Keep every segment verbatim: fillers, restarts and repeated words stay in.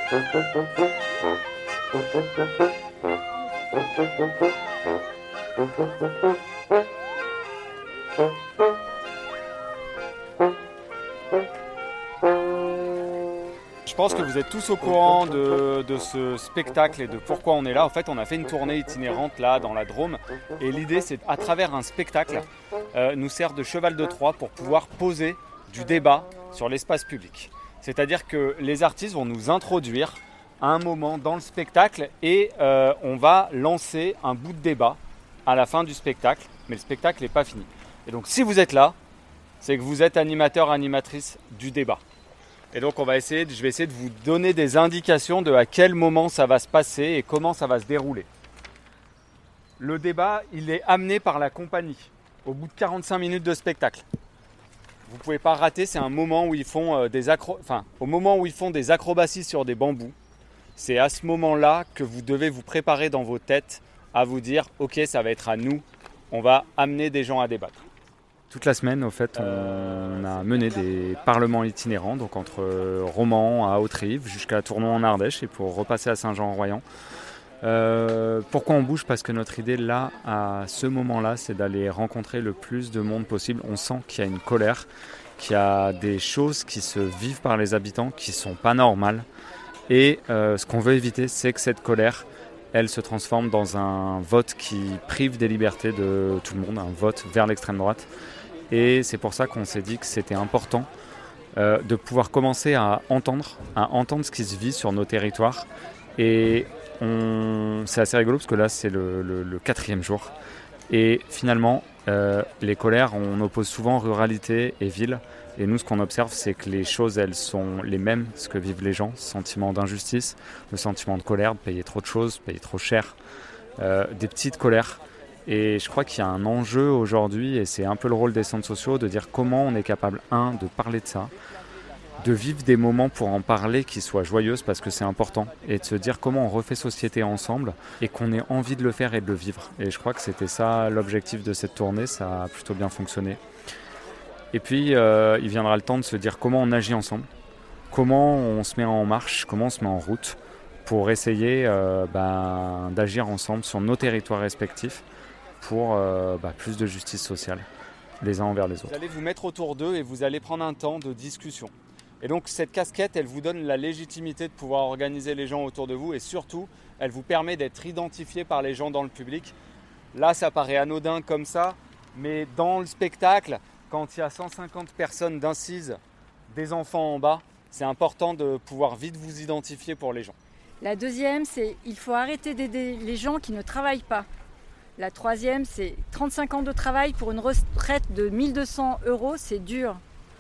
Je pense que vous êtes tous au courant de, de ce spectacle et de pourquoi on est là. En fait, on a fait une tournée itinérante là dans la Drôme et l'idée, c'est à travers un spectacle, euh, nous sert de cheval de Troie pour pouvoir poser du débat sur l'espace public. C'est-à-dire que les artistes vont nous introduire à un moment dans le spectacle et euh, on va lancer un bout de débat à la fin du spectacle, mais le spectacle n'est pas fini. Et donc, si vous êtes là, c'est que vous êtes animateur, animatrice du débat. Et donc on va essayer, je vais essayer de vous donner des indications de à quel moment ça va se passer et comment ça va se dérouler. Le débat, il est amené par la compagnie au bout de quarante-cinq minutes de spectacle. Vous ne pouvez pas rater, c'est un moment où ils font des acro... enfin, au moment où ils font des acrobaties sur des bambous. C'est à ce moment-là que vous devez vous préparer dans vos têtes à vous dire « Ok, ça va être à nous, on va amener des gens à débattre ». Toute la semaine, au fait, on a mené des parlements itinérants, donc entre Romans à Haute-Rive jusqu'à Tournon en Ardèche et pour repasser à Saint-Jean-en-Royan. Euh, pourquoi on bouge ? Parce que notre idée là, à ce moment-là, c'est d'aller rencontrer le plus de monde possible. On sent qu'il y a une colère, qu'il y a des choses qui se vivent par les habitants qui ne sont pas normales. Et euh, ce qu'on veut éviter, c'est que cette colère, elle se transforme dans un vote qui prive des libertés de tout le monde, un vote vers l'extrême droite. Et c'est pour ça qu'on s'est dit que c'était important euh, de pouvoir commencer à entendre, à entendre ce qui se vit sur nos territoires. Et on... c'est assez rigolo parce que là, c'est le, le, le quatrième jour. Et finalement, euh, les colères, on oppose souvent ruralité et ville. Et nous, ce qu'on observe, c'est que les choses, elles sont les mêmes, ce que vivent les gens. Ce sentiment d'injustice, le sentiment de colère, de payer trop de choses, payer trop cher, euh, des petites colères. Et je crois qu'il y a un enjeu aujourd'hui, et c'est un peu le rôle des centres sociaux, de dire comment on est capable, un, de parler de ça, de vivre des moments pour en parler qui soient joyeuses parce que c'est important, et de se dire comment on refait société ensemble et qu'on ait envie de le faire et de le vivre. Et je crois que c'était ça l'objectif de cette tournée, ça a plutôt bien fonctionné. Et puis euh, il viendra le temps de se dire comment on agit ensemble, comment on se met en marche, comment on se met en route pour essayer euh, ben, d'agir ensemble sur nos territoires respectifs pour euh, bah, plus de justice sociale, les uns envers les autres. Vous allez vous mettre autour d'eux et vous allez prendre un temps de discussion. Et donc cette casquette, elle vous donne la légitimité de pouvoir organiser les gens autour de vous et surtout, elle vous permet d'être identifié par les gens dans le public. Là, ça paraît anodin comme ça, mais dans le spectacle, quand il y a cent cinquante personnes d'incises, des enfants en bas, c'est important de pouvoir vite vous identifier pour les gens. La deuxième, c'est il faut arrêter d'aider les gens qui ne travaillent pas. La troisième, c'est trente-cinq ans de travail pour une retraite de mille deux cents euros, c'est dur.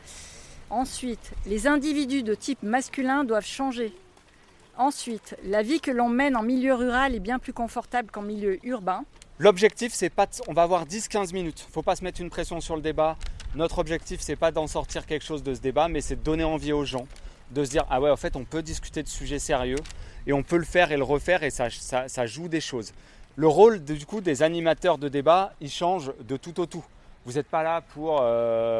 Ensuite, les individus de type masculin doivent changer. Ensuite, la vie que l'on mène en milieu rural est bien plus confortable qu'en milieu urbain. L'objectif, c'est pas de... on va avoir dix à quinze minutes. Il ne faut pas se mettre une pression sur le débat. Notre objectif, c'est pas d'en sortir quelque chose de ce débat, mais c'est de donner envie aux gens, de se dire « Ah ouais, en fait, on peut discuter de sujets sérieux et on peut le faire et le refaire et ça, ça, ça joue des choses. » Le rôle du coup des animateurs de débat, il change de tout au tout. Vous n'êtes pas là pour... Euh